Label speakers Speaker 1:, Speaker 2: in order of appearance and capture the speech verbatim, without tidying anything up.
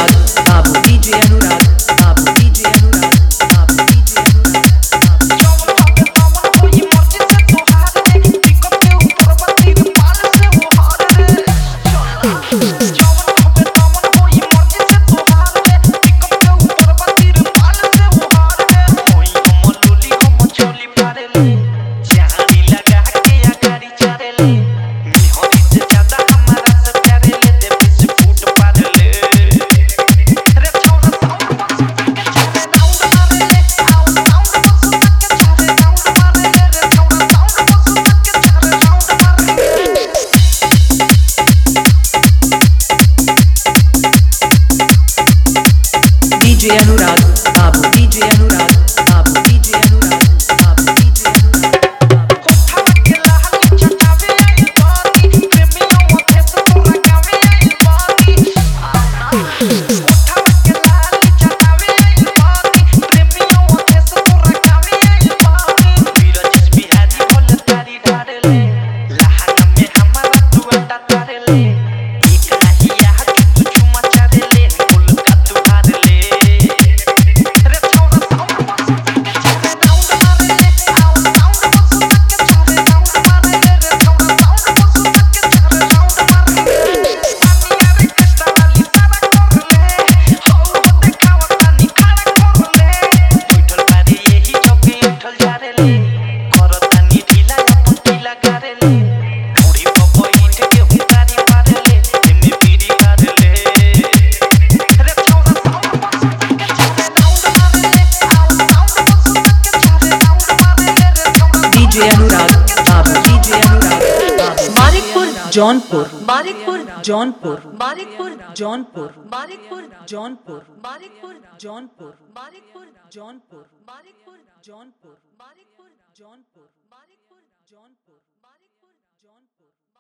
Speaker 1: अनुराग बाबू डीजे अनुराग बाबू डीजे अनुराग बाबू डीजे अनुराग डीजे अनुराग बाबू डीजे अनुराग बाबू डीजे अनुराग बाबू डीजे अनुराग कोठा के लाली चचावे आई पानी प्रेमियों मथे से तोरा गावे आई पानी कोठा के लाली चचावे आई पानी प्रेमियों मथे से तोरा गावे आई पानी बीरजस बिहारी बोल तारी डाले लहन में हमारा तू अड्डा तारे एक नहीं यह तू चुमा चारे ले बोल का तू हार ले डीजे अनुराग बाबू डीजे अनुराग बाबू मानिकपुर जौनपुर मानिकपुर जौनपुर मानिकपुर जौनपुर मानिकपुर जौनपुर मानिकपुर जौनपुर मानिकपुर जौनपुर मानिकपुर जौनपुर मानिकपुर जौनपुर मानिकपुर जौनपुर मानिकपुर जौनपुर